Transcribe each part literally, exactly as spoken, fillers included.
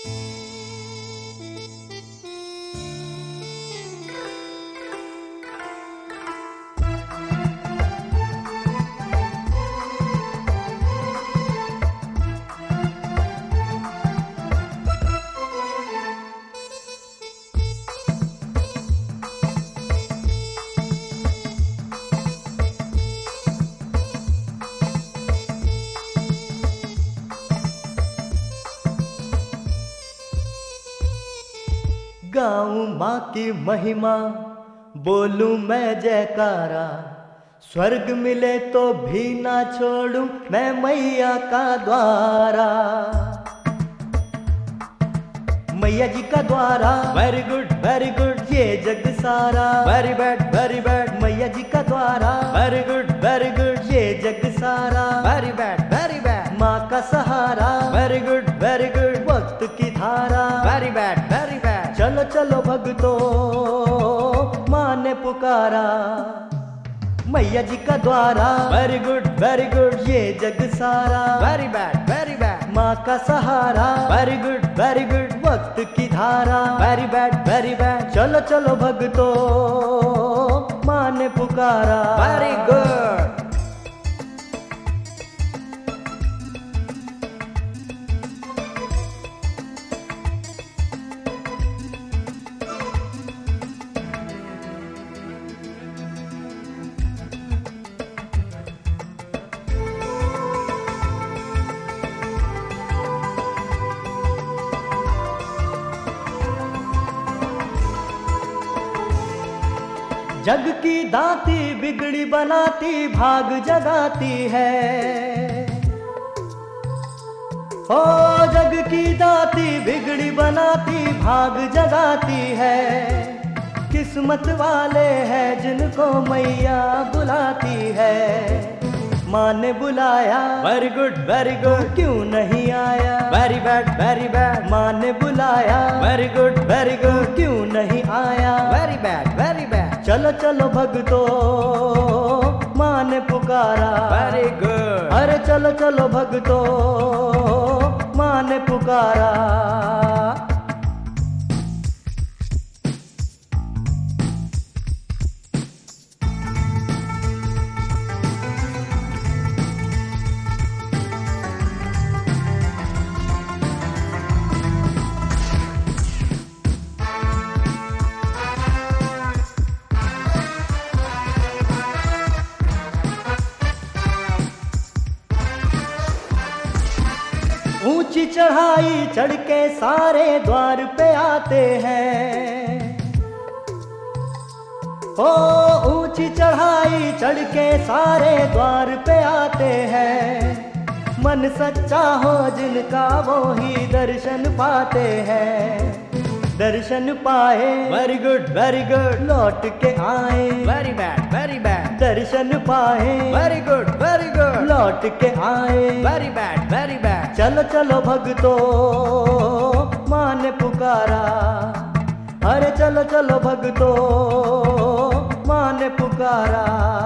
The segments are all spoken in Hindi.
गाऊं माँ की महिमा, बोलूं मैं जयकारा, स्वर्ग मिले तो भी ना छोड़ूं मैं मैया का द्वारा। मैया जी का द्वारा वेरी गुड वेरी गुड ये जग सारा, वेरी बैड वेरी बैड मैया जी का द्वारा, वेरी गुड वेरी गुड ये जग सारा, वेरी बैड वेरी बैड माँ का सहारा, वेरी गुड वेरी गुड वक्त की धारा, वेरी बैड वेरी बैड चलो चलो भक्तों माँ ने पुकारा। मैया जी का द्वारा वेरी गुड वेरी गुड ये जग सारा, वेरी बैड वेरी बैड माँ का सहारा, वेरी गुड वेरी गुड वक्त की धारा, वेरी बैड वेरी बैड चलो चलो भक्तों माँ ने पुकारा, वेरी गुड। जग की दाती बिगड़ी बनाती भाग जगाती है, ओ जग की दाती बिगड़ी बनाती भाग जगाती है। किस्मत वाले हैं जिनको मैया बुलाती है। माँ ने बुलाया वेरी गुड वेरी गुड क्यों नहीं आया, वेरी बैड वेरी बैड माँ ने बुलाया वेरी गुड वेरी गुड क्यों नहीं आया, वेरी बैड वेरी बैड चलो चलो भक्तों माँ ने पुकारा, वेरी गुड अरे चलो चलो भक्तों माँ ने पुकारा। ऊंची चढ़ाई चढ़ के सारे द्वार पे आते हैं, ओ ऊंची चढ़ाई चढ़ के सारे द्वार पे आते हैं। मन सच्चा हो जिनका वो ही दर्शन पाते हैं, दर्शन पाए वेरी गुड वेरी गुड लौट के आए, वेरी बैड वेरी बैड दर्शन पाए वेरी गुड वेरी गुड लौट के आए, वेरी बैड वेरी बैड चलो चलो भक्तों माँ ने पुकारा, अरे चलो चलो भक्तों माँ ने पुकारा।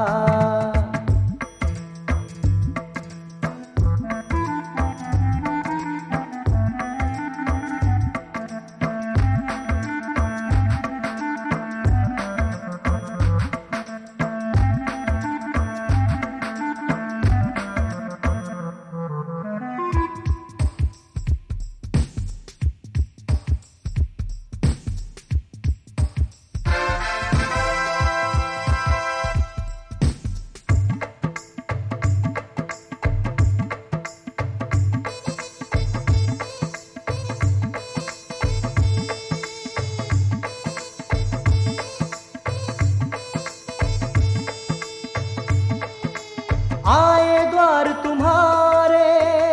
आए द्वार तुम्हारे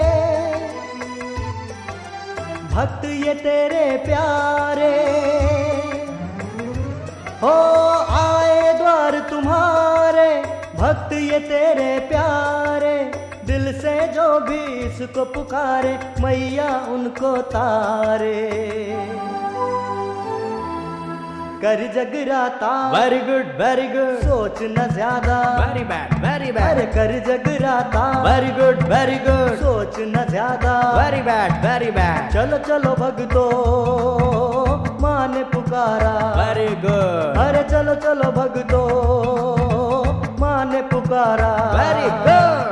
भक्त ये तेरे प्यारे, हो आए द्वार तुम्हारे भक्त ये तेरे प्यारे। दिल से जो भी इसको पुकारे मैया उनको तारे। कर जगराता। वेरी गुड वेरी गुड, सोच न ज्यादा। वेरी बैड वेरी बैड, अरे कर जगराता। वेरी गुड वेरी गुड, सोच न ज्यादा। वेरी बैड वेरी बैड, चलो चलो भगतो माँ ने पुकारा। वेरी गुड, अरे चलो चलो भगतो माँ ने पुकारा। Very good.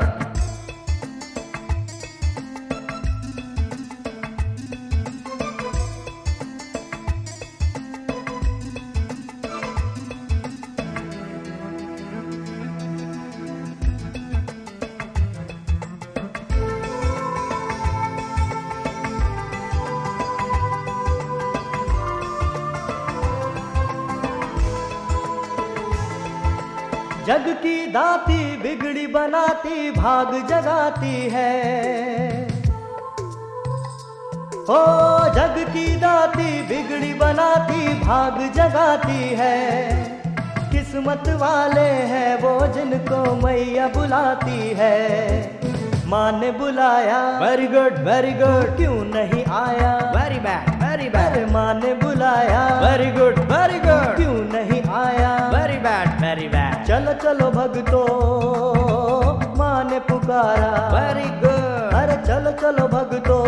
जग की दाती बिगड़ी बनाती भाग जगाती है। ओ जग की दाती बिगड़ी बनाती भाग जगाती है। किस्मत वाले हैं वो जिनको मैया बुलाती है। माँ ने बुलाया। वेरी गुड वेरी गुड, क्यों नहीं आया। वेरी बैड वेरी बैड, माँ ने बुलाया। वेरी गुड वेरी गुड, क्यों नहीं आया। वेरी बैड वेरी बैड, चलो चलो भगतो माँ ने पुकारा। वेरी गुड, अरे चलो चलो भगतो